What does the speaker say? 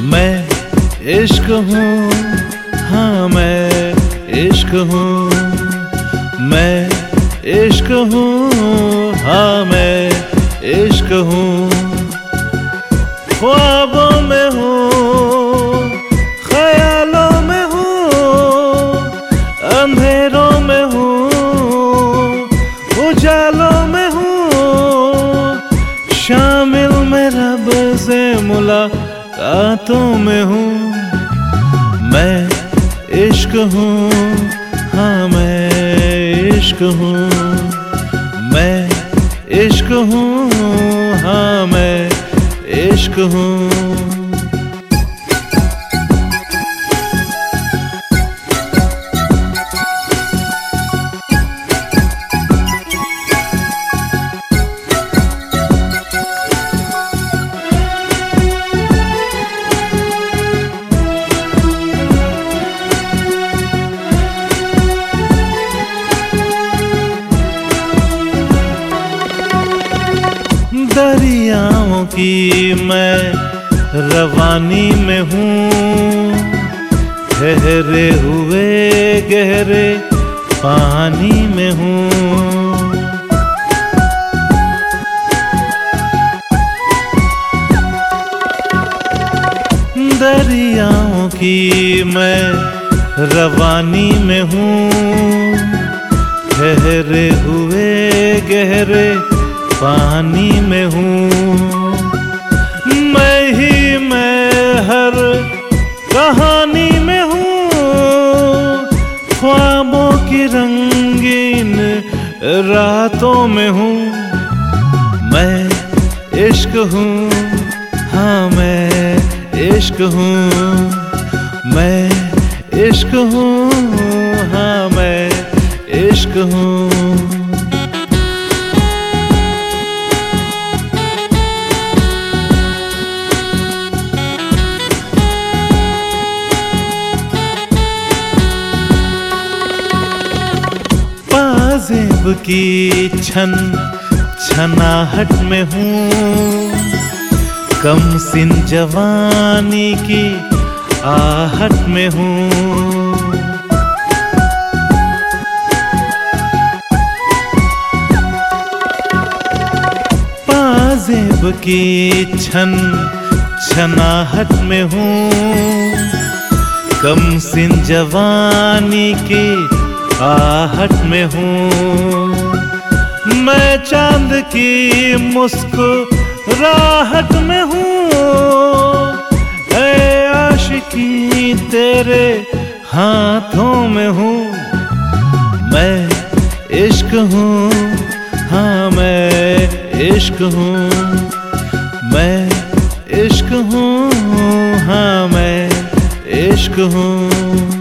मैं इश्क हूँ, हाँ मैं इश्क हूँ। मैं इश्क हूँ, हाँ मैं इश्क हूँ। ख्वाबों में हूँ, ख्यालों में हूँ, अंधेरों में हूँ, उजालों में हूँ, शामिल में रब से मुलाकातों में हूँ। मैं इश्क हूँ, हाँ मैं इश्क हूँ। मैं इश्क हूँ, हाँ मैं इश्क हूँ। दरियाओं की मैं रवानी में हूँ, ठहरे हुए गहरे पानी में हूँ। दरियाओं की मैं रवानी में हूँ, ठहरे हुए गहरे पानी में हूँ। मैं हर कहानी में हूँ, ख्वाबों की रंगीन रातों में हूँ। मैं इश्क हूँ, हाँ मैं इश्क हूँ। मैं इश्क हूँ, हाँ मैं इश्क हूँ। पाजेब की छन छनाहट में हूँ, कम सिन जवानी की आहट में हूँ। पाजेब की छन छनाहट में हूँ, कम सिन जवानी की आहट में हूँ। मैं चांद की मुस्कुराहट में हूँ, ऐ आशिकी तेरे हाथों में हूँ। मैं इश्क हूँ, हाँ मैं इश्क हूँ। मैं इश्क हूँ, हाँ मैं इश्क हूँ।